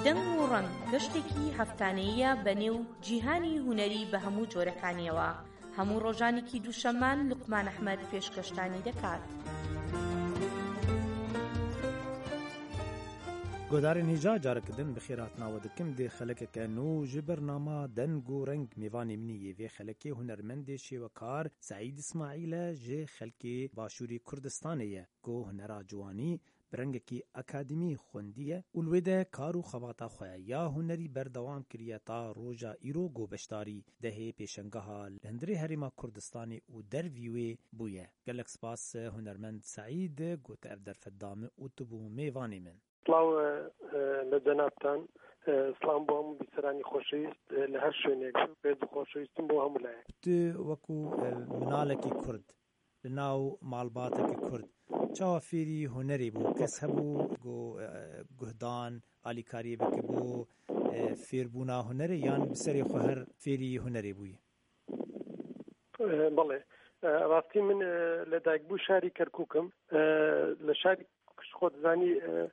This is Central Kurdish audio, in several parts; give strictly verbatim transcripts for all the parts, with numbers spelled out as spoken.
دەنگ و ڕەنگ گەشتێکی هەفتانەیە بەنێو جیهانی هونەری بە هەموو جۆرەکانیەوە. هەموو ڕۆژانێکی دووشەممە لوقمان ئەحمەد پێشکەشتانی دەکات. گۆدارên hêja carekidin bi xêr hatinawe dikim dê xelekeke nû ji bernama deng û reng mêvanê min yê vê xelekê hunermendê şêwekar Saîd İsmaîl e ji xelkê Başûrê Kurdistanê ye ku hunera ciwanî bi rengekî akademî xwendiye û li wê de kar û xebata xwe ya hunerî berdewam kiriye ta roja îro gobeşdarî dehê pêşengeha li hundirê Herêma Kurdistanê û dervî wê bûye. Gelek spas hunermend Saîd gote ev derfetdame û tu bû mêvanê min. سلااو لە جەنابتان سلام بۆ هەموو بیسەرانی خۆشەویست لە هەر شوێنێک پێ خۆشەویستم بۆ هەموو لایەک. Tu wekû minalekî Kurd li nav malbatekî Kurd çawa fêrî hunerê bû kes hebû got guhdan alîkariyê bikebû fêrbûna hunerê yan bi serê xwe her fêrî hunerê bûye. بەڵێ ڕاستی من لە دایکبوو شاری کەرکووکم لە شاری خۆ دەزانی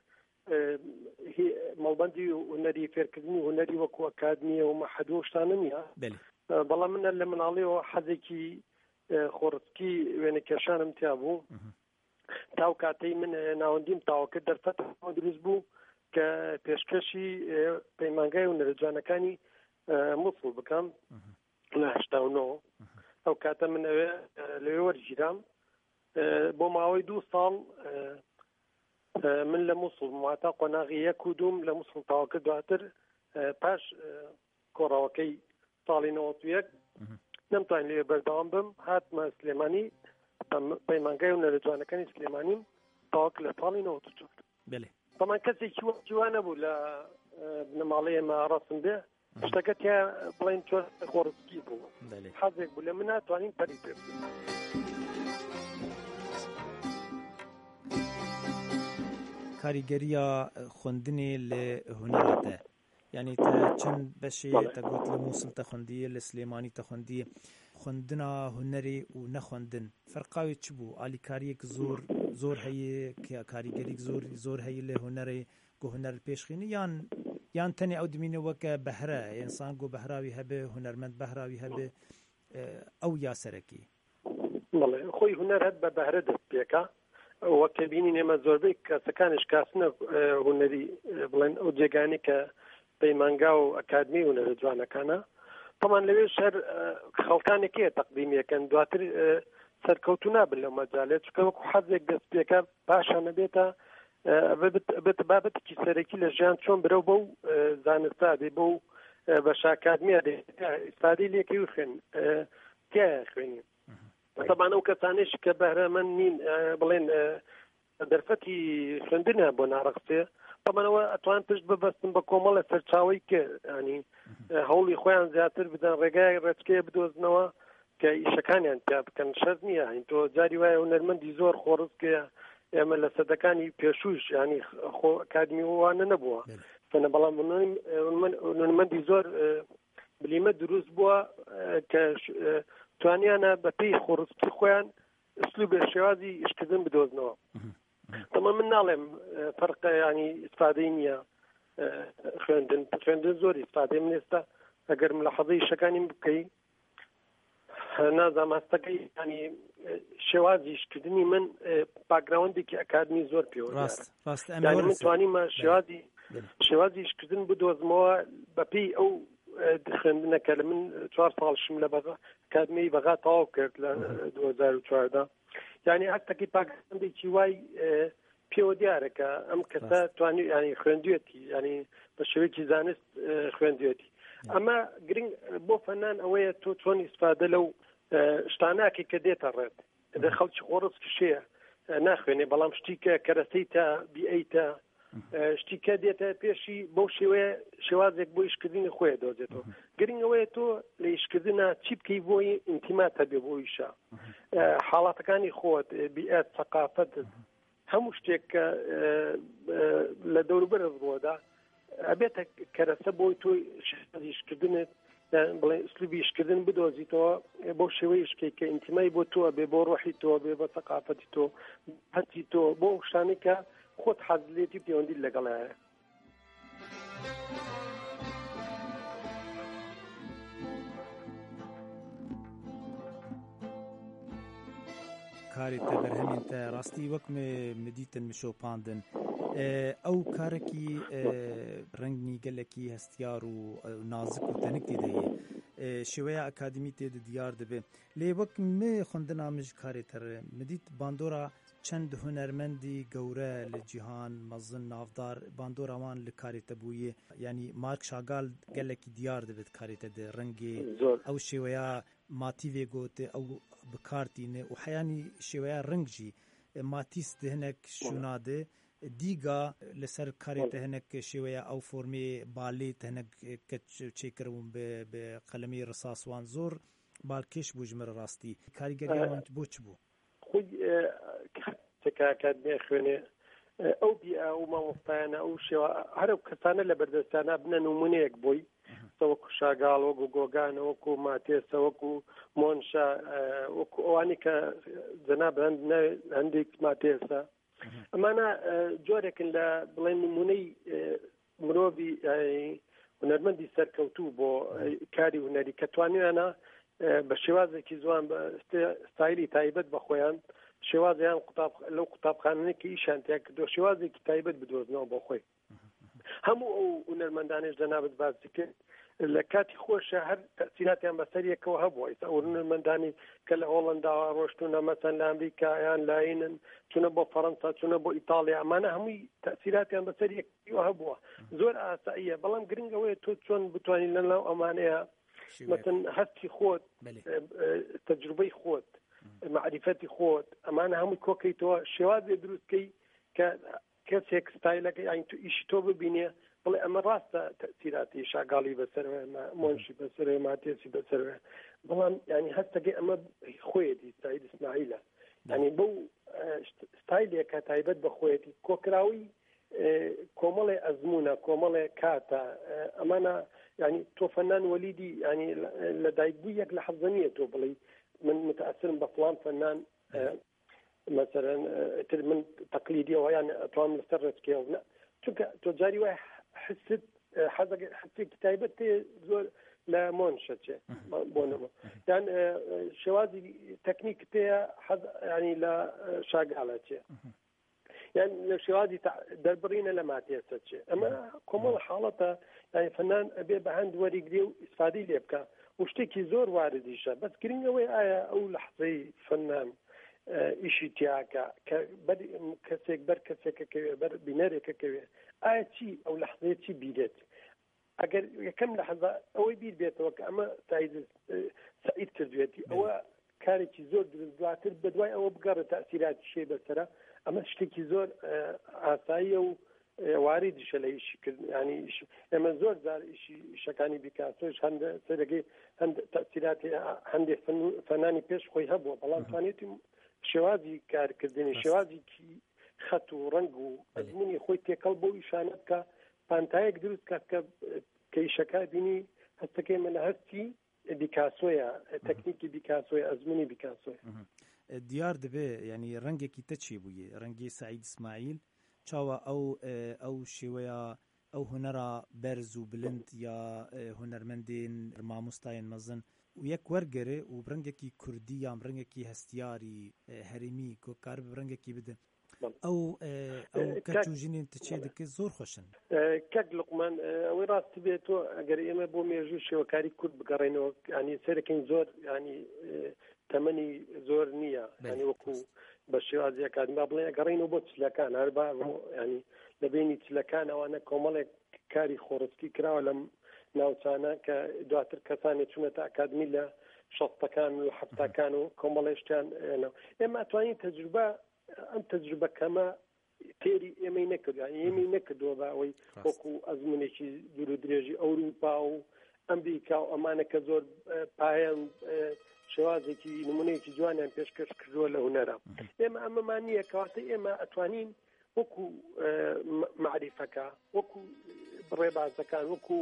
مەڵبەندی هونەری فێرکردنی هونەری وەکو ئەکادمیە و مەحەدوو شتانە نییە، بەڵام منە لە مناڵیەوە حەزێکی خۆڕسکی وێنەکێشانم تیا بوو. تاو کاتەی من ناوەندیم تاوەکرد دەرفەتەوە دروست بوو کە پێشکەشی پەیمانگای هونەرە جوانەکانی مووسڵ بکەم لە هەشتا و نۆ. ئەو کاتە من ئەوێ لەوێ وەرگیرام بۆ ماوەی دوو ساڵ من لە مووسڵ مواتا قۆناغی یەک و دووم لە مووسڵ تاوەکە دواتر پاش کۆڕاوەکەی ساڵی نەوەت و یەک نەمتوانین لێ بەردەوام بم هاتمە سلێمانی پەیمانگای هونەرە جوانەکانی سلێمانیم تاوەک لە ساڵی نەوەت و چوار. بەڵام کەسێکی جوان نەبوو لە بنەماڵەی ئێمە ڕاستم بێ شتەکە تیا بڵێن چۆن خۆڕسکی بوو حەزێک بوو لە من ناتوانین پەری پێ بکەین. کاریگەریە خوێندنێ لە هونەراتە یعنی تە چەند بەشێ تە گوت لە مووسڵ تە خوێندیە لە سلێمانی تە خوێندیە خوێندنا هونەرێ و نەخوێندن فەرقاوی چ بوو؟ ئالیکاریەک زۆر زۆر هەیە کاریگەریک زۆر زۆر هەیە لە هونەرێ گۆ هونەر پێشخینی یان یان تەنێ ئەو دمینەوەکە بەهرە ئینسان گۆ بەهراوی هەبێ هونەرمەند بەهراوی هەبێ ئەو یاسەرەکی؟ بەڵێ خۆی هونەر هەت بە بەهرە دەست پێکە وەکە بینین ئێمە زۆربەی کەسەکانش کاسنە هونەری بڵێن ئەو جێگانی کە پەیمانگا و ئەکادمی هونەرە جوانەکانە تەمان لەوێ شەر خەڵکانێکیە تەقدیمیەکەن دواتر سەرکەوتو نابن لەو مەجالێت چکە وەکو حەزێک دەست پێکە پاشانە بێتە بێت بابەتێکی سەرەکی لە ژیان چۆن برەو بەو زانستا دێ بەو بەش ئەکادمیە دێ ئیستادی لێکی و خوێن تایە خوێنی طبعا ئەو کەسانێش کە بەهرەمەند نین بڵێن دەرفەتی خوێندنە بۆ ناڕەخسێ طبعاەوە ئەتوان پشت ببەستن بە کۆمەڵە سەرچاوی کە ینی هەوڵی خۆیان زیاتر بدەن ڕێگای ڕێچکەیە بدۆزنەوە کە ئیشەکانیان پیا بکەن شەرت نییە هین تۆ جاری وایە هونەرمەندی زۆر خۆڕستکەیە ئێمە لە سەدەکانی پێشوش ینی خۆ ئەکادمی وانە نەبووە فەنە بەڵام هونەرمەندی زۆر بلیمە دروست بووە کە توانیانە بەپێی خۆڕستی خۆیان ئەسلوبە شێوازی ئیشکردن بدۆزنەوە. تەمە من ناڵێم فەرقە ینی ئیسفادەی نییە خوێندن خوێندن زۆر ئیسفادەی من ئێستا ئەگەر ملاحەزەی ئیشەکانیم بکەی نازانم هەستەکەی ینی شێوازی ئیشکردنی من باگراوندێکی ئەکادمی زۆر پێوە ینی من توانیمە شێوازی شێوازی ئیشکردن بدۆزمەوە بەپێی ئەو خوێندنەکە لە من چوار ساڵشم لە ئەکادمی بەغا تەواو کرد لە دوو هەزار و چواردە یعنی هەستەکەی پاکستاندێکی وای پێوە دیارەکە ئەم کەسە توانی ینی خوێندوێتی ینی بە شێوەیەکی زانست خوێندوێتی ئەمە گرنگ بۆ فەنان ئەوەیە تۆ چۆن ئیسفادە لەو شتاناکە کە دێتە ڕێت دە خەڵکی خۆڕسکی شەیە ناخوێنێ بەڵام شتیکە کەرەسەیتە بیئیتە شتیکە دێتە پێشی بەو شێوەیە شێوازێک بۆ ئیشکردنی خۆیە دۆزێتەوە گرنگەوەیە تۆ لە ئیشکردنە چی بکەی بۆی ئینتیمات هەبێ بۆ ئیشە حاڵاتەکانی خۆت بیئەت سەقافەت هەموو شتێک کە لە دەوروبەرت ڕۆدا ئەبێتە کەرەسە بۆی تۆ ئیشکردنت بڵێ ئسلوبی ئیشکردن بدۆزیتەوە بۆ شێوەی ئیشکەی کە ئینتیمای بۆ تۆ بێ بۆ ڕۆحی تۆ بێ بە سەقافەتی تۆ هەتی تۆ بۆ شتانی کە خۆت حەز لێتی پەیوەندی لەگەڵایە. کاری ته برهمین ته راستی وک مدیتن مشو پاندن او کارکی رنگنی گلکی هستیار و نازک و تنک دیده شویا اکادمی ته دیار دبه لی وک می خوندنا مج کاری تر مدیت باندورا چند هنرمندی گوره لجهان مزن نافدار باندورا وان لکاری تبویه یعنی مارک شاگال گلکی دیار دبه کاری ته رنگی او شویا ماتیوی گوته او بکارتینه و حیانی شویا رنگ جی ماتیس دهنک شوناده دیگا لسر کاری تهنک شویا او فرمی بالی تهنک کچ چیکرون به قلمی رصاص وان زور بالکش بوجمر راستی کاریگری وان بوچ بو خوی تکا کد خوینه او بی او ما مفتانا او شوا هر کسانه لبردستانه بنا نمونه یک بوی وەکو شاگاڵ وەکو گۆگان وەکو ماتێسە وەکو مۆنشا وەکو ئەوانی کە جەناب هەندێک ماتێسە ئەمانە جۆرێکن لە بڵێن نمونەی مرۆڤی هونەرمەندی سەرکەوتوو بۆ کاری هونەری کە توانیانە بە شێوازێکی زوان ستایلی تایبەت بە خۆیان شێوازیان لەو قوتابخانەی کە ئیشان تیا کردو شێوازێکی تایبەت بدۆزنەوە بۆ خۆی هەموو ئەو هونەرمەندانەش جەنابەت باسی کرد لە کاتی خۆشە هەر تەسیراتیان بەسەریەکەوە هەبووە ئێستا هونەرمەندانی کە لە هۆڵەندا ڕۆشتونە مەسەن لە ئەمریکا یان لاینن چونە بۆ فەڕەنسا چونە بۆ ئیتاڵیا ئەمانە هەمووی تەسیراتیان بەسەریەکەوە هەبووە زۆر ئاساییە بەڵام گرنگەوەیە تۆ چۆن بتوانین لەناو ئەمانەیە مەسەن هەستی خۆت تەجروبەی خۆت معریفەتی خۆت ئەمانە هەمووی کۆکەیتەوە شێوازێ دروستکەی کە کەسێک ستایلەکە یانی تو ئیشی تۆ ببینێ بڵێ ئەمە ڕاستە تەسیراتی شاگاڵی بەسەرەوە مۆنشی بەسەرەوە ماتێسی بەسەرەوە بەڵام ینی هەستەکەی ئەمە خۆیەتی سعید ئیسماعیلە ینی بەو ستایلێکە تایبەت بە خۆیەتی کۆکراوی کۆمەڵێ ئەزمونە کۆمەڵێ کاتە ئەمانە ینی تۆ فەنان وەلیدی ینی لە دایکبووی یەک لە حەزە نییە تۆ بڵێ من متأثرم بە فڵان فەنان مثلا تر من تقليدية ويعني أطوام لسرت كيونا چونکە تۆ جاری وای حست حسی کتایبەت زۆر لە مۆنشە چێ بۆنەوە یان شێوازی تەکنیک تەیە ینی لە شاگاڵە چێ یان لە شێوازی دەربڕینە لە ماتێسە چێ ئەمە کۆمەڵ حاڵەتە یانی فەنان ئەبێ بە هەند وەریگرێ و ئیسفادەی لێ بکە و شتێکی زۆر واردیشە بەس گرنگەوەی ئایا ئەو لەحزەی فەنان ئیشی تیاکە کە کەسێک بەر کەسێکەکەوێ بەر بینەرێکەکەوێ ئایا چی ئەو لەحزەیە چی بیرێت ئەگەر یەکەم لەحزە ئەوەی بیر بێتەوە کە ئەمە سعید کردوێتی ئەوە کارێکی زۆر دواتر بەدوای ئەوە بگەڕێت تەسیراتی شێ بەسەرە ئەمە شتێکی زۆر ئاساییە و واریدیشە لە ئیشی کرد ینی ئێمە زۆر جار ئیشی شەکانی بیکاسۆش هەندە سەرەکەی هەند تەسیراتی هەندێک فەنانی پێش خۆی هەبووە بەڵام توانێتی شێوازی کارکردنی شێوازێکی خەت و ڕنگ و ئەزمونی خۆی تێکەڵ بۆ ئیشانە بکە پانتایەک دروست کات کە کە ئیشەکە بینی هەستەکەی من لە هەستی بیکاسۆیە تەکنیکی بیکاسۆیە ئەزمونی بیکاسۆیە دیار دەبێ ینی ڕەنگێکی تە چی بوویە ڕەنگی سعید ئیسماعیل چاوە ئەو ئەو شێوەیە ئەو هونەرە بەرز و بلند یا هونەرمەندین مامۆستایان مەزن و یەک وەرگەرێ و ڕەنگێکی کوردی یان ڕەنگێکی هەستیاری هەرێمی کۆکار ڕەنگێکی بدەن ئەو ئەو کەچ و ژینێن تچێ دەکە زۆر خۆشن کەک لوقمان ئەوەی ڕاست بێتەوە ئەگەر ئێمە بۆ مێژوو شێوەکاری کورد بگەڕێنەوە ینی سەرەکەین زۆر ینی تەمەنی زۆر نییە ینی وەکو بە شێوازی ئەکادمی بڵێ ئەگەڕێنەوە بۆ چلەکان هەر با ینی لە بینی چلەکان ئەوانە کۆمەڵێک کاری خۆڕستی کراوە لەم ناوچانە کە دواتر کەسانی چونەتە ئەکادمی لە شەستەکان و حەفتەکان و کۆمەڵێشتیان ئێمە ئەتوانین تەجروبە ئەم تەجروبە کەمە تێری ئێمەی نەکردووە ئێمەی نەکردووە بە ئەوەی وەکو ئەزمونێکی دوور و درێژی ئەوروپا و ئەمریکا و ئەمانە کە زۆر پایان شێوازێکی نمونەیەکی جوانیان پێشکەش کردووە لە هونەرە ئێمە ئەمەمان نییە کەواتە ئێمە ئەتوانین وەکو معریفەکە وەکو بڕێبازەکان وەکو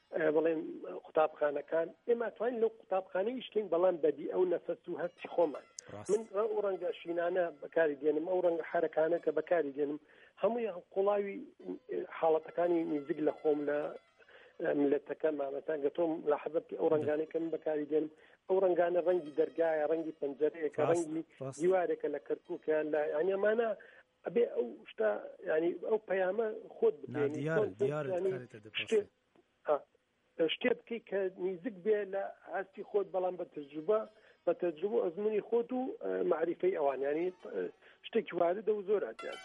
بڵێن قوتابخانەکان ئێمە توانین لەو قوتابخانەی شتین بەڵام بەدی ئەو نەفەس و هەستی خۆمان من ئەو ڕەنگە شینانە بەکاری دێنم ئەو ڕەنگە حرەکانە کە بەکاری دێنم هەمووی قوڵاوی حاڵەتەکانی نزیک لە خۆم لە ملەتەکە مامەتان گە تۆم لە حەزەتی ئەو ڕەنگانەی کە من بەکاری دێنم ئەو ڕەنگانە ڕەنگی دەرگایە ڕەنگی پەنجەرەیەکە ڕەنگی دیوارێکە لە کەرکووکیان لە یعنی ئەمانە ئەبێ ئەو شتا ینی ئەو پەیامە خۆت بێنی شتێ بکەی کە نزیک بێ لە هەستی خۆت بەڵام بە تەجروبە بە تەجروبە ئەزمموی خۆت و معریفەی ئەوان ینی شتێکی واردە و زۆر هاتیان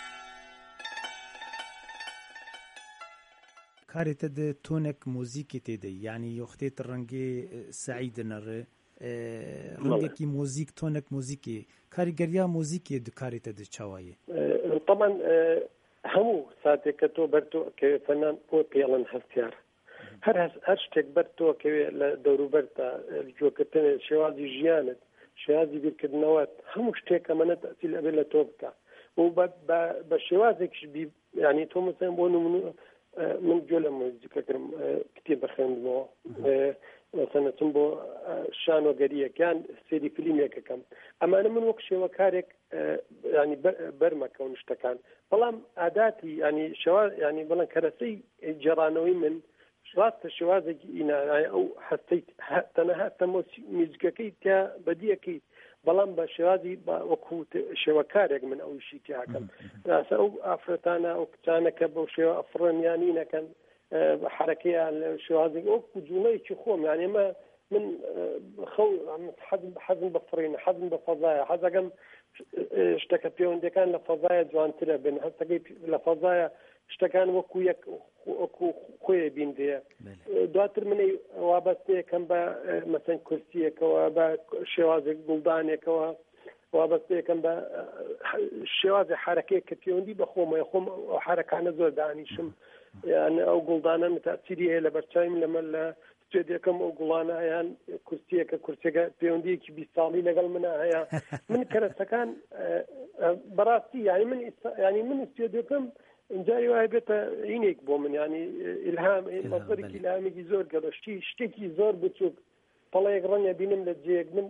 کارێتە دە تۆنێک مۆزیکی تێدە یعنی یۆختێت ڕەنگێ سعیدنەڕێ ڕەنگێکی مۆزیک تۆنێک مۆزیکی کاریگەریا مۆزیکی دکارێتە دە چاوایە طبعا هەموو ساتێککە تۆ بەرتۆ کە فەنان بۆ پێڵەن هەستیار هەر هەر شتێک بەرتۆ کەوێ لە دەوروبەرتا جۆکردن شێوازی ژیانت شێوازی بیرکردنەوەت هەموو شتێک ئەمەنە تەسیل ئەبێ لە تۆ بکە و بە شێوازێکش ینی تۆ مەسەن بۆ نمونە من جۆ لە مۆزیکەکەم کتێب بەخێنمەوە مثلا چم بۆ شانۆگەریەکان سێری فیلمێکەکەم ئەمانە من وەک شێوە کارێک ینی بەرمەکەون شتەکان بەڵام ئاداتی ینی شێوا ینی بڵێن کەرەسەی جێڕانەوەی من ڕاستە شێوازێکی ئینا ئەو هەستەی تەنەها تەمۆ میزگەکەی تیا بەدیەکەی بەڵام بە شێوازی وەکو شێوەکارێک من ئەوشی تیاکەم راسە ئەو ئافرەتانە ئەو کچانەکە بەو شێوە ئەفڕێنیانینەکەن حرەکەیان لە شێوازی ئەو جوڵەیەکی خۆم یانێ مە من خەو حەزم بە فڕینە حەزم بە فەزایە حەزەکەم شتەکە پەیوەندەکان لە فەزایە جوانترە بن هەستەکەی لە فەزایە شتەکان وەکو یەک وەکو خۆیە بیندەیە دواتر منەی وابەستەیەکەم بە مەسەن کورسیەکەوە بە شێوازێک گوڵدانێکەوە وابەستەیەکەم بە شێوازی حرەکەیە کە پەیوەندی بە خۆمەیە خۆم ئەو حرەکانە زۆر دانیشم یان ئەو گوڵدانە تەسیری هەیە لە بەرچاویم لەمە لە ستێدەکەم ئەو گوڵانە یان کورسیەکە کورسەکە پەیوەندیەکی بیست ساڵی لەگەڵ منە هەیە من کەرەسەکان بەڕاستی ینی من ینی من ستێدەکەم جاری وایە بێتە عینێک بۆ من ینی ئیلهام مەصدەرێکی ئیلهامێکی زۆر گەڕشتی شتێکی زۆر بچووک پەڵەیەک ڕەنگە بینم لە جێیەک من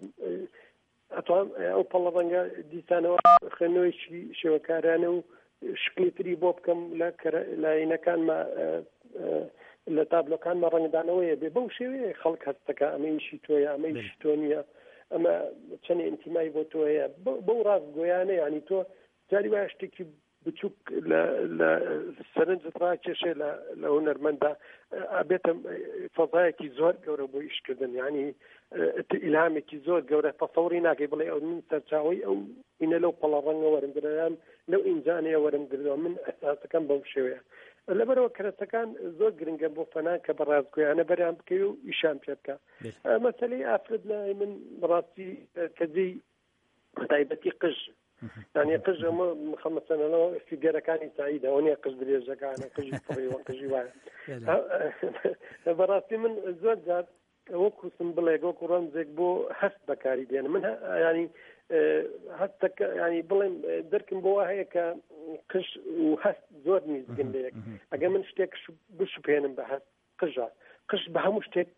ئەتوان ئەو پەڵە ڕەنگە دیسانەوە خوێندنەوەیکی شێوەکارانە و شکلی تری بۆ بکەم لە لاینەکانمە لە تابلۆکانمە ڕەنگدانەوەیە بێ بەو شێوەیە خەڵک هەستەکە ئەمەیشی تۆیە ئەمەیشی تۆ نییە ئەمە چەند ئینتیمای بۆ تۆیە بەو ڕاست گۆیانە ینی تۆ جاری وایە شتێکی بچووک لە سەرنجت ڕاکێشێ لە هونەرمەندا ئەبێتە فەزایەکی زۆر گەورە بۆ ئیشکردن ینی ئیلهامێکی زۆر گەورە تەسەوری ناکەی بڵێ ئەو من سەرچاوی ئەو ئینە لەو پەڵە ڕەنگە وەرمگرەیان لەو ئینجانەیە وەرمگردەوە من ئەساسەکەم بەو شێوەیە لەبەرەوە کەرەسەکان زۆر گرنگە بۆ فەنان کە بەڕاستگۆیانە بەریان بکەی و ئیشان پێ بکە مەسەلەی ئافرەت لای من بەڕاستی کەزی تایبەتی قژ یعنی قژ ئەمە مەسەلەنەوە فیگەرەکانی سعیدە ئەوە نیە قژ درێژەکانە قژی فڕیوە قژی وایە بەڕاستی من زۆر جار وەکو سمبڵێک وەکو ڕەمزێک بۆ هەست بەکاری دێنم من ینی هەستەکە ینی بڵێم دەرکم بۆ هەیە کە قژ و هەست زۆر نیزگن لەیەک ئەگەر من شتێک بشوپێنم بە هەست قژە قژ بە هەموو شتێک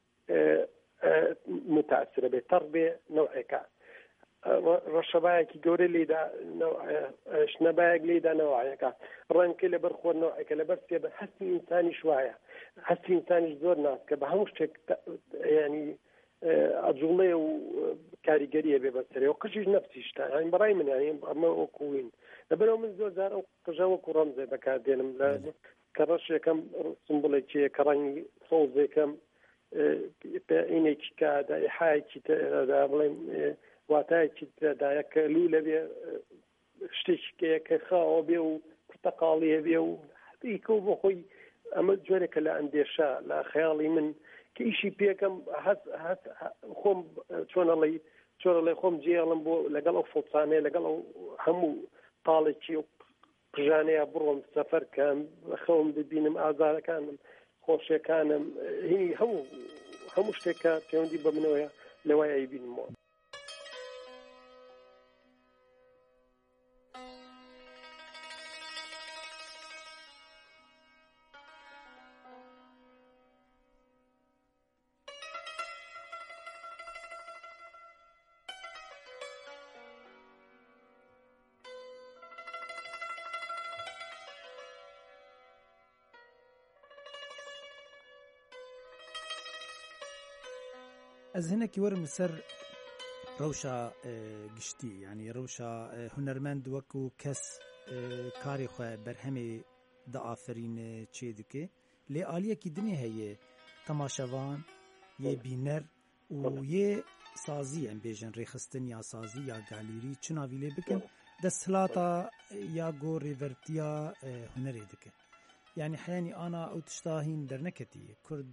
متاثرە بێ تەڕ بێ نەوعێکە ڕەشەبایەکی گەورە لێدا شنەبایەک لێدا نەوعەکە ڕەنگکە لەبەر خۆرنەوەیکە لەبەر سێ بە هەستی ئینسانیش وایە هەستی ئینسانیش زۆر ناسکە بە هەموو شتێک ینی ئەجوڵەیە و کاریگەریە بێ بەسەرەوە قژیش نەفسیشتا ینی بەڕای من ینی ئەمە وەکوین لەبەرەوە من زۆر جار ئەو قژە وەکو ڕەمزێ بەکاردێنم لە کە ڕەشێکم سمبڵێکیە کە ڕەنگی سۆزێکم عینێکی کادا ئیحایەکی تێدا بڵێم واتایەکی تێدایە کە لوو لەبێ شتێکیکەیە کە خاوە بێ و پرتەقاڵیە بێ و حەقیقە و بۆ خۆی ئەمە جۆرێکە لە ئەندێشە لە خەیاڵی من کە ئیشی پێکەم خۆم چۆنەڵی چۆنەڵی خۆم جێڵم بۆ لەگەڵ ئەو فڵسانەیە لەگەڵ ئەو هەموو تاڵێکی و قژانەیە بڕۆم سەفەرکەم خەوم ببینم ئازارەکانم خۆشیەکانم هینی هەموو هەموو شتێکە پەیوەندی بە منەوەیە لەوایە ئەیبینمەوە ئەس هەنێکی وەرم لەسەر ڕەوشە گشتی ینی ڕەوشە هونەرمەند وەکو کەس کاری خۆ بەرهەمێ دەئافرینێ چێ دکێ لێ ئالیەکی دنێ هەیە تەماشەوان یێ بینەر و یێ سازی ئەم بێژن ڕێخستن یا سازی یا گالیری چ ناوی لێ بکەن دەستهڵاتە یا گۆ ڕێڤەرتیا هونەرێ دکە یعنی حیانی ئانا ئەو تشتا هین دەرنەکەتی کورد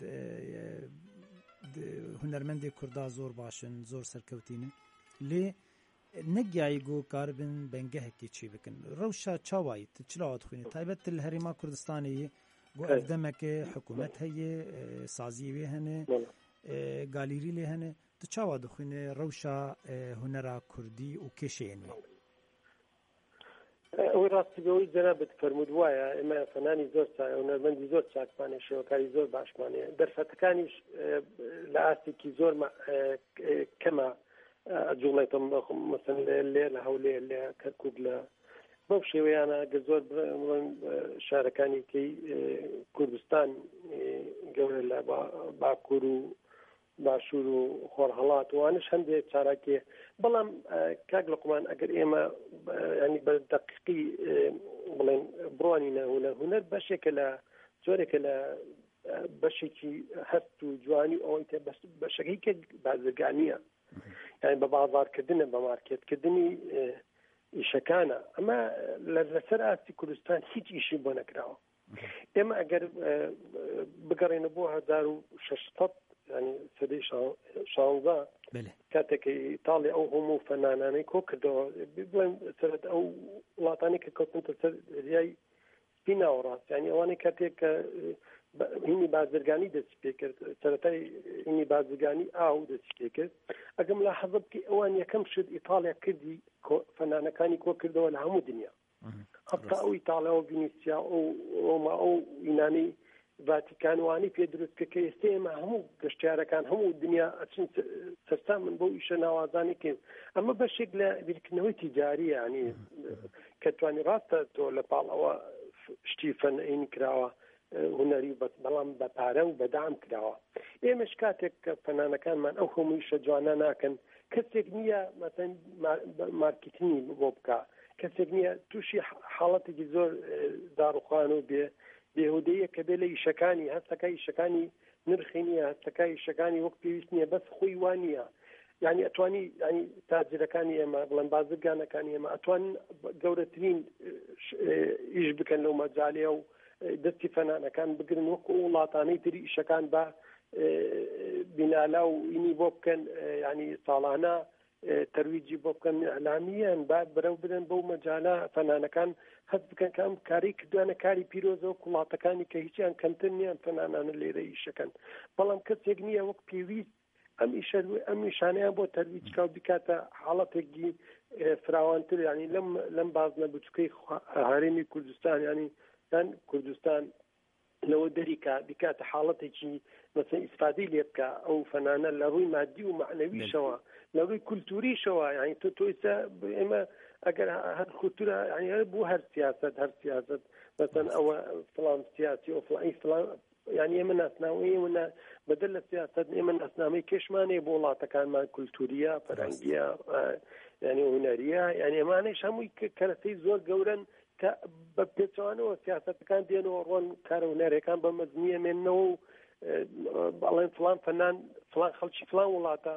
هونەرمەندێک کووردا زۆر باشن زۆر سەرکەوتینە لێ نەگیایی گۆ کاربن بەنگەهێکی چی بکەن ڕەوشە چاوایت چلاوات خوێنێ تایبەت لە هەرێما کوردستانەیە گۆ ئەردەمەکە حکوومەت هەیە سازی وێ هەنێ گالیری لێ هەنێ تو چاوا دخوێنێ ڕەوشە هونەرا کوردی و کێشێنێ ئەوەی ڕاستی بەوەی جەنابەت فەرموود وایە ئێمە فەنانی زۆر هونەرمەندی زۆر چاکمانێ شێوەکاری زۆر باشمانێ دەرفەتەکانیش لە ئاستێکی زۆر کەمە جوڵێتم مەسەن لێ لە هەولێ لێ کەرکوب لە بەو شێوەیانە گە زۆر شارەکانی کەی کوردستان گەورە لە باکوور و باشوور و خۆرهەڵات وانش هەندێک چاراکێ بەڵام کاک لەقمان ئەگەر ئێمە ینی بە دەقیقی بڵێن بڕوانینە هونەر هونەر بەشێکە لە زۆرێکە لە بەشێکی هەست و جوانی ئەوەی تێ بەشەکەی بازرگانیە یعنی بە بازارکردنە بە مارکێتکردنی ئیشەکانە ئەمە لەسەر ئاستی کوردستان هیچ ئیشی بۆ نەکراوە ئێمە ئەگەر بگەڕێنە بۆ هەزار و شەشسەد ینی سەدەی شانزە کاتێکی ئیتاڵی ئەو هەموو فەنانانەی کۆ کردەوە بڵێن سەرەت ئەو وڵاتانی کە کەوتنتە سەر دەریای سپی ناوەڕاست ینی ئەوانەی کاتێک کە هینی بازرگانی دەستی پێ کرد سەرەتای هینی بازرگانی ئاو دەستی پێ کرد ئەگەم لە حەزە بکەی ئەوان یەکەم شت ئیتالیا کردی فەنانەکانی کۆ کردەوە لە هەموو دنیا حتا ئەو ئیتالیا و ڤینیسیا ئەو ڕۆما ئەو یونانی ڤاتیکانوانی پێ دروستکە کە ئێستا ئێمە هەموو گەشتیارەکان هەموو دنیا ئەچین سەرتا من بۆ ئیشە ناوازانی کەین ئەمە بەشێک لە بیرکردنەوەی تیجاریە ینی کە توانی ڕاستە تۆ لە پاڵ ئەوە شتی فەنعینی کراوە هونەری بەڵام بە پارە و بەدام کراوە ئێمەش کاتێک کە فەنانەکانمان ئەو هەموو ئیشە جوانە ناکەن کەسێک نییە مەسەن مارکتینی بۆ بکە کەسێک نییە تووشی حاڵەتێکی زۆر داڕوخان و بێ بێهودەیە کە بێ لە ئیشەکانی هەستەکە ئیشەکانی نرخی نییە هەستەکە ئیشەکانی وەک پێویست نییە بەس خۆی وان نییە یعنی ئەتوانی ینی تاجرەکانی ئێمە بڵێن بازرگانەکانی ئێمە ئەتوانن گەورەترین ئیش بکەن لەو مەجاالێ و دەستی فەنانەکان بگرن وەکو وڵاتانەی تری ئیشەکان بە بینالا و ئینی بۆ بکەن ینی ساڵانە تەرویجی بۆ بکەن ئەلامیان با بەرەو بدەن بەو مەجاالە فەنانەکان هەست بکەن کە ئەم کاری کردوانە کاری پیرۆزە و وڵاتەکانی کە هیچیان کەمتر نیان فەنانانە لێرە ئیشەکەن بەڵام کەسێک نییە وەک پێویست ئەم ئیشە ئەم نیشانەیان بۆ تەرویجکە و بکاتە حاڵەتێکی فراوانتر ینی لەم لەم بازنە بچووکەی هەرێمی کوردستان ینی یان کوردستان لەوە دەریکە بکاتە حاڵەتێکی مەسەن ئیسفادەی لێ بکە ئەو فەنانە لە ڕووی مادی و معنەویشەوە لە ڕووی کولتوریشەوە ینی تۆ تۆیسە ئێمە ئەگەر هەر کولتورە ینی هەر بوو هەر سیاست هەر سیاست مەسەن ئەوە فڵان سیاسی و فڵان فڵان ینی ئێمە ناسناوی منە بەدەل لە سیاست ئێمە ناسنامەی کێشمانەیە بۆ وڵاتەکانمان کولتوریە فەرهەنگیە ینی هونەریە ینی ئەمانەیش هەمووی کەرەسەی زۆر گەورن کە بە پێچوانەوە سیاستەکان دێنەوە ڕۆن کارە هونەرەکان بە مەزنیە مێننەوە و بەڵێن فڵان فەنان فڵان خەڵکی فڵان وڵاتە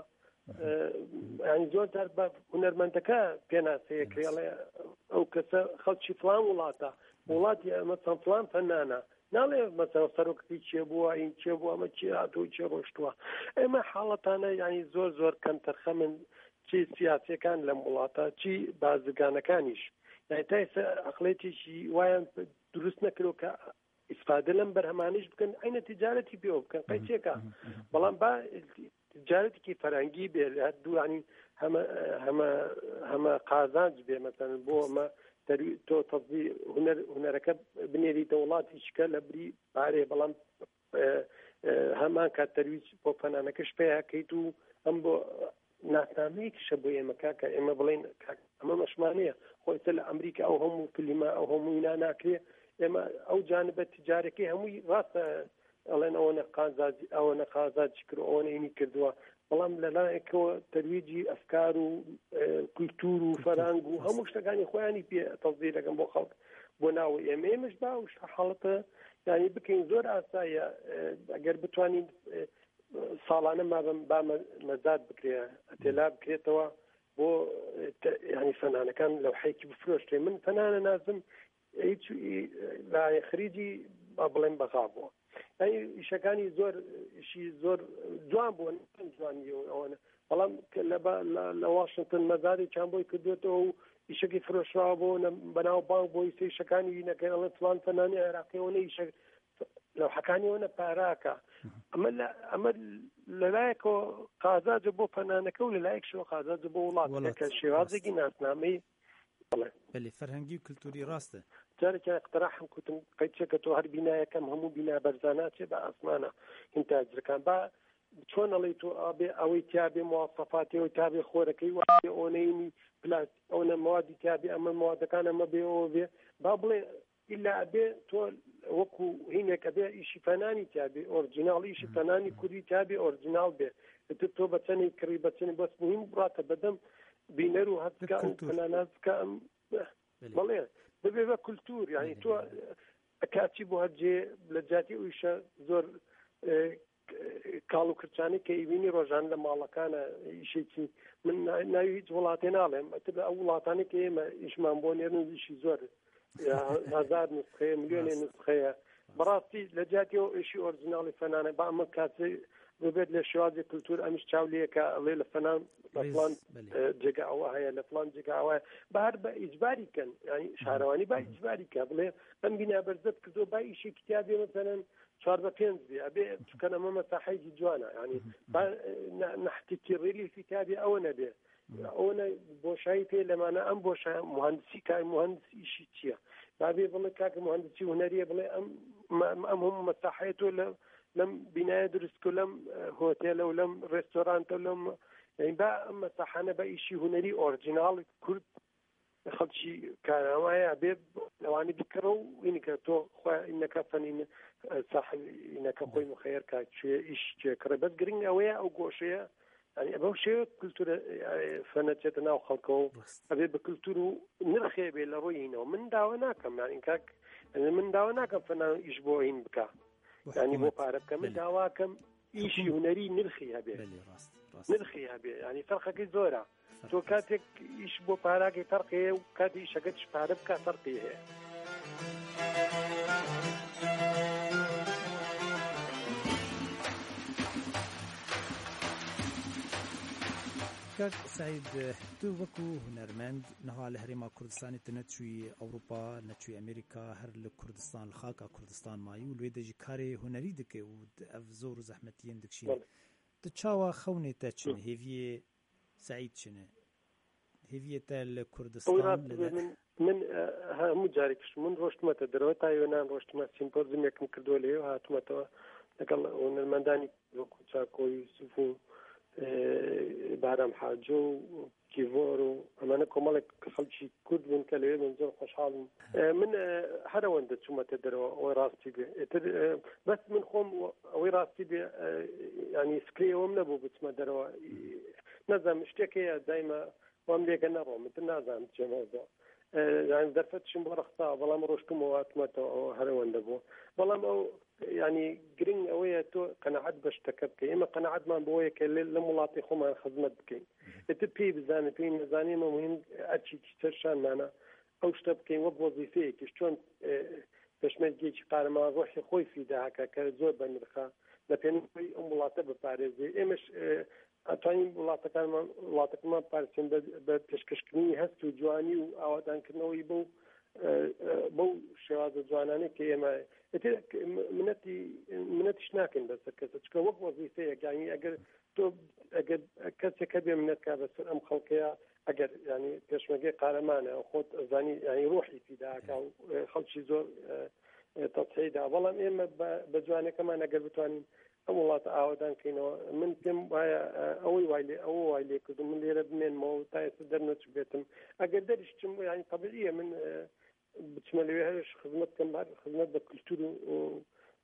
ینی زۆر جار بە هونەرمەندەکە پێناسەیە کرێڵێ ئەو کەسە خەڵکی فڵان وڵاتە وڵاتی مەسەڵەن فڵان فەنانە ناڵێ مەسەڵەن سەرۆکەتی چێ بووە این چێ بووە ئەمە چی هاتووە چێ ڕۆشتووە ئێمە حاڵەتانە ینی زۆر زۆر کەمتەرخەمن چی سیاسیەکان لەم وڵاتە چی بازرگانەکانیش یعنی تا ئێستا عەقڵێتێکی وایان دروست نەکرۆ کە ئیسفادە لەم بەرهەمانیش بکەن عینە تیجارەتی پێوە بکەن قەیچێکە بەڵام با تجارەتێکی فەرهەنگی بێ دوو ینی هەمە هەمە هەمە قازانج بێ مەسەن بۆ ئەمە تۆ تەزی هونەر هونەرەکە بنێریتە وڵاتیشکە لە بری پارێ بەڵام هەمان کات تەرویج بۆ فەنانەکەش پێیاکەیت و ئەم بۆ ناسنامەیەکیشە بۆ ئێمە کاکە ئێمە بڵێن ئەمە مەشمانەیە خۆیتە لە ئەمریکا ئەو هەموو فلیمە ئەو هەموو اینا ناکرێ ئێمە ئەو جانبە تجارەکەی هەمووی ڕاستە ئەڵێن ئەوە نەقازاج ئەوە نەقازاج کرد ئەوە نینی کردووە بەڵام لەلایەکەوە تەرویجی ئەفکار و کولتور و فەرهەنگ و هەموو شتەکانی خۆیانی پێ تەزدیر دەکەن بۆ خەڵک بۆ ناو ئێمە ئێمەش با و حاڵەتە یعنی بکەین زۆر ئاسایە ئەگەر بتوانین ساڵانە با مەزاد بکرێ ئەتێلا بکرێتەوە بۆ ینی فەنانەکان لەوحەیەکی بفرۆشتێ من فەنانە نازم هیچ لای خریجی با بڵێن بەغا بووە ینی ئیشەکانی زۆر ئیشی زۆر جوان بووە جوانی ئەوەنە بەڵام لە واشنگتن مەزادێکیان بۆی کردوێتەوە و ئیشەکی فرۆشراوە بۆ بەناو بانک بۆی سەیشەکانی نەکەی ئەڵێ فڵان فەنانی عێراقیەوە ئیشە لەوحەکانیەوە پاراکە ئەمە ئەمە لەلایەکەوە قازاجە بۆ فەنانەکە و لەلایەکشەوە قازاجە بۆ وڵاتەکە شێوازێکی ناسنامەی بەێ فەرهەنگی و کللتوری ڕاستە جارێکە اقتراحم کوتم قەیچێکە تۆ هەر بینایەکەم هەموو بینا بەرزاناچێ بە ئاسمانە ئینتاجەکان با چۆن ئەڵێ تۆ ئابێ ئەوەی تیابێ موافقاتی ئەوەی تابێ خۆرەکەی وابێ ئۆنەیمی پلاس ئەوە موادی تیابێ ئەمە موادەکان ئەمە بێ ئەوە بێ با بڵێ ئیلا ئەبێ تۆ وەکو هینێکە بێ ئیشی فەنانی تیابێ ئۆرجیناڵ ئیشی فەنانی کوردی تیابێ ئۆرجیناڵ بێ تۆ بەچەنی کڕی بەچەنی بەس مهم بڕاتە بەدەم بینەر و هەستکە فەنانازکە ئەم بەڵێ ببێ بە کولتور یعنی تۆ ئەکاچی بۆ هەرجێ لە جاتی ئەویشە زۆر کاڵ و کرچانی کە ئیبینی ڕۆژان لە ماڵەکانە ئیشێکی من ناوی هیچ وڵاتی ناڵێم ئەو وڵاتانی کە ئێمە ئیشمان بۆ نێرن ئیشی زۆر هزار نسخەیە ملیۆنێ نسخەیە بەڕاستی لە جاتیەوە ئیشی ئۆرجیناڵی فەنانە با ئەمە کاتی ببێت لە شێوازی کولتور ئەمیش چاولەیەکە ئەڵێ لە فەنان لە فڵان جێگا ئەوە هەیە لە فڵان جێگا ئەوە با هەر بە ئیجباری کەن ینی شارەوانی با ئیجباری کە بڵێ ئەم بینا بەرزت کردو با ئیشی کتابێ مەسەلەن چوار بە پێنج بێ ئەبێ چکەن ئەمە مەساحەیەکی جوانە ینی نەحتیکی ڕێلی کتابێ ئەوە نەبێ ئەوە بۆشایی پێ لەمانە ئەم بۆشە مهندسی کار مهندسی ئیشی چییە بابێ بڵێ کاکە مهندسی هونەریە بڵێ ئەم ئەم هەموو مەساحەیە تۆ لە لەم بینایە دروستکە و لەم هۆتێلە و لەم ڕێستۆرانتە و لەم با ئەم مەساحانە بە ئیشی هونەری ئۆرجیناڵی کورد خەڵکی کارامایە بێ لەوانی بکڕە و ئینکە تۆ خۆینەکە فەنین ساحب ئینەکە خۆی مخەیەر کا کوێ ئیش چێکڕێ بەس گرنگ ئەوەیە ئەو گۆشەیە ینی بەو شێوە کولتورە فەنەچێتە ناو خەڵکەوە ئەبێ بە کولتور و نرخێ بێ لە ڕۆیینەوە من داوا ناکەم یانی کاک من داوا ناکەم فەنان ئیش بۆ هین بکە ینی بۆ پارە بکە من داواکەم ئیشی هونەری نرخی هەبێ نرخی هەبێ ینی فەرقەکەی زۆرە تۆ کاتێک ئیش بۆ پاراکەی فەرقەیە و کاتی ئیشەکەت پارە بکە فەرقی هەیە کاک سعید تو وەکو هونەرمەند نەها لە هەرێما کوردستانی نەچووی ئەوروپا نەچووی ئەمریکا هەر لە کوردستان لە خاکە کوردستان مایی و لێ دەژی کارێ هونەری دکەی و ئەف زۆر و زەحمەتیەن دکشین تو چاوە خەونێتە چن هێویە سعید چنە هێویەتە لە کوردستان من هەموو جارێکش من ڕۆشتمەتە دەرەوە تا یۆنان ڕۆشتمە سیمپۆزیەکم کردووە لێ و هاتوومەتەوە لەگەڵ هونەرمەندانی وەکو چاکۆی یوسوف و بارام حاجۆ و کیڤۆر و ئەمانە کۆمەڵێک خەڵکی کورد بوون کە لەوێ من زۆر خۆشحاڵم من هەرەوەندە چوومەتە دەرەوە ئەوەی ڕاستی بێ بەس من خۆم ئەوەی ڕاستی بێ ینی فکری ئەوەم نەبوو بچمە دەرەوە نەزانم شتێکەیە دایمە وام لێگە نەڕۆم من نازانم چێمەوە ینی دەرفەتشم بۆ ڕەختا بەڵام ڕۆشتمەوە هاتوومەتەوە ئەوە هەرەوەندە بوو بەڵام ئەو ینی گرنگ ئەوەیە تۆ قەنەعەت بە شتەکە بکەی ئێمە قەنەعەتمان بەوەیە کە لە وڵاتی خۆمان خزمەت بکەین ئێتر پێی بزانێت پێی نەزانێ ئێمە مهم ئەرچی ترشانمانە ئەو شتە بکەین وەک وەزیفەیەکیش چۆن پێشمەرگێکی قارەمان ڕۆحی خۆی فیداکە کە زۆر بە نرخە لە پێنەوەی ئەم وڵاتە بپارێزێ ئێمەش ئەتوانین وڵاتەکانمان وڵاتەکەمان پارێزین بە پێشکەشکردنی هەست و جوانی و ئاوادانکردنەوەی بەو بەو شێوازە جوانانەی کە ئێمە منەتی منەتیش ناکەین بەسەر کەسە چکە وەک وەزیفەیەک ینی ئەگەر تۆ ئەگەر کەسێکە بێ منەتکا بەسەر ئەم خەڵکەیە ئەگەر ینی پێشمەرگەی قارەمانە خۆت ئەزانی ینی ڕۆحی فیداکە و خەڵکی زۆر تەسەیدا بەڵام ئێمە بە جوانەکەمان ئەگەر بتوانین ئەم وڵاتە ئاوادان کەینەوە من پێم وایە ئەوەی وای لێ ئەوە وای لێ کردم من لێرە بمێنمەوە تا ئێستا دەرنەچ بێتم ئەگەر دەریشتم ینی تەبیعیە من بچمە لەوێ هەرش خزمەت کەم خزمەت بە کولتور و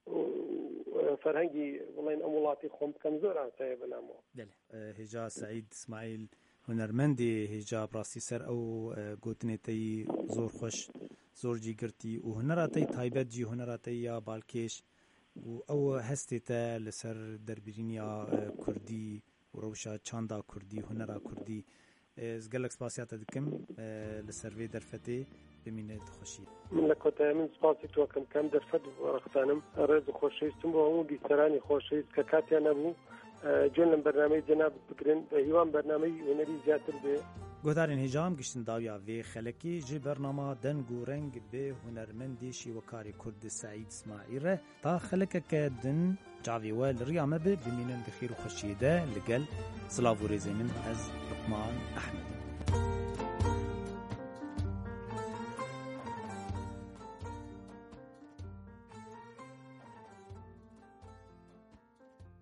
فەرهەنگی بڵێن ئەم وڵاتی خۆم بکەم زۆر ئاسایە بەلامەوە. هێژا سعید اسماعیل هونەرمەندێ هێژا ڕاستی سەر ئەو گوتنێتەی زۆر خۆش زۆرجی گرتی و هونەراتەی تایبەت جی هونەراتەی یا باڵکێش و ئەو هەستێتە لەسەر دەربرینیا کوردی و ڕەوشە چاندا کوردی هونەرا کوردی گەلێک سپاسیاتە دکەم لەسەر وێ دەرفەتێ بمینێت خۆشی. من لە کۆتایی من سپاسی تۆکەم کەم دەرفەت وەرەقسانم ڕێز و خۆشەویستم بۆ هەموو بیسەرانی خۆشەویست کە کاتیان نەبوو جۆن لەم بەرنامەی جەناب بگرن بە هیوان بەرنامەی هونەری زیاتر بێ. گۆدارên هێژام گشتن داویا vê xelekê ji bernama deng û reng bê hunermendê şîwekarê Kurd Saîd İsmaîl re ta xelekeke din cavê we li riya me bi bimînin bi xêr û xweşiyê de li gel Silav û rêzê min ez Luqman Ehmed.